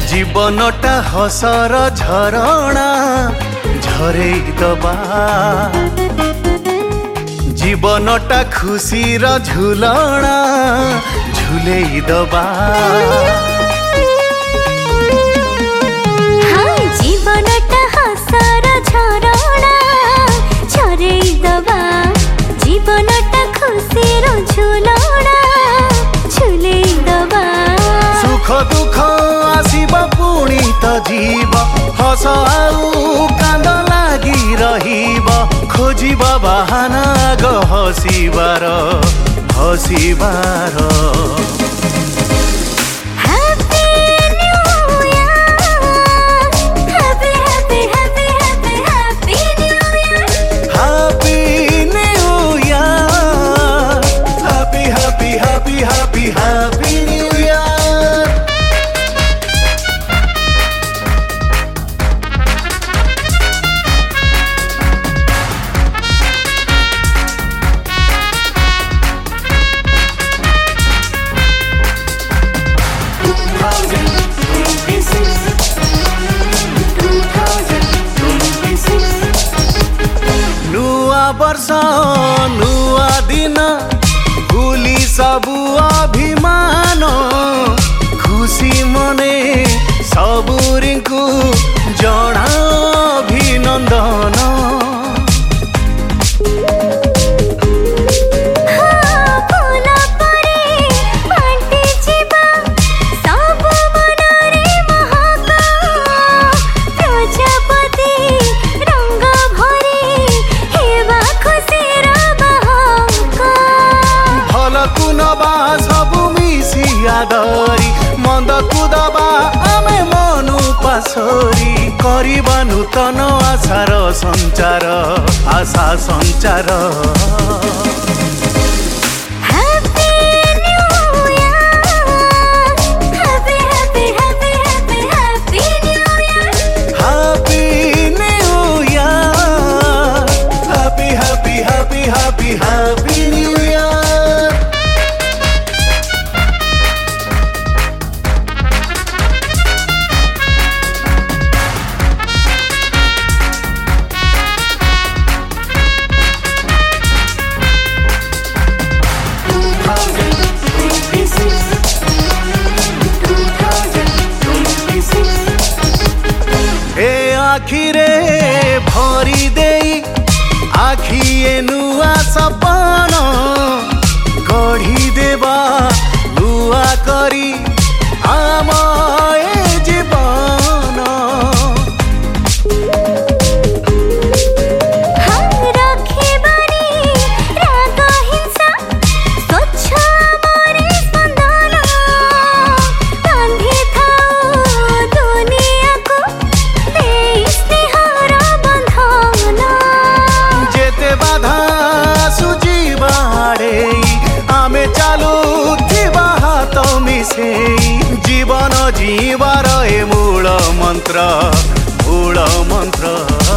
जीवनटा हसर झरणा झरेई दबा जीवनटा खुशीर झुलणा झुलेई दबा जीवनटा हसर झरणा झरेई दबा जीवनटा खुशीर झुलणा झुलेई दबा सुख दुख आसीब पुणी त जीव हस आउ कांद लागी रहिब खोजिब बाहाना ग हसिबार हसिबार Happy New Year. नुआ वर्ष नुआ दिन भूली सबु अभिमान खुशी मने सबुरीଙ୍କୁ जणा अभिनंदन आदरी मंद कुदबा आमे मनु पासरी करिबा नूतन आशार संचार आशा संचार Happy New Year. आखिरे भरी देई आखिए नुआ सपन गढ़ी देबा लुआ करी आम ए जीवन आमे चालू थिबा हात मिसेई जीवन जीवार ए मूल मंत्र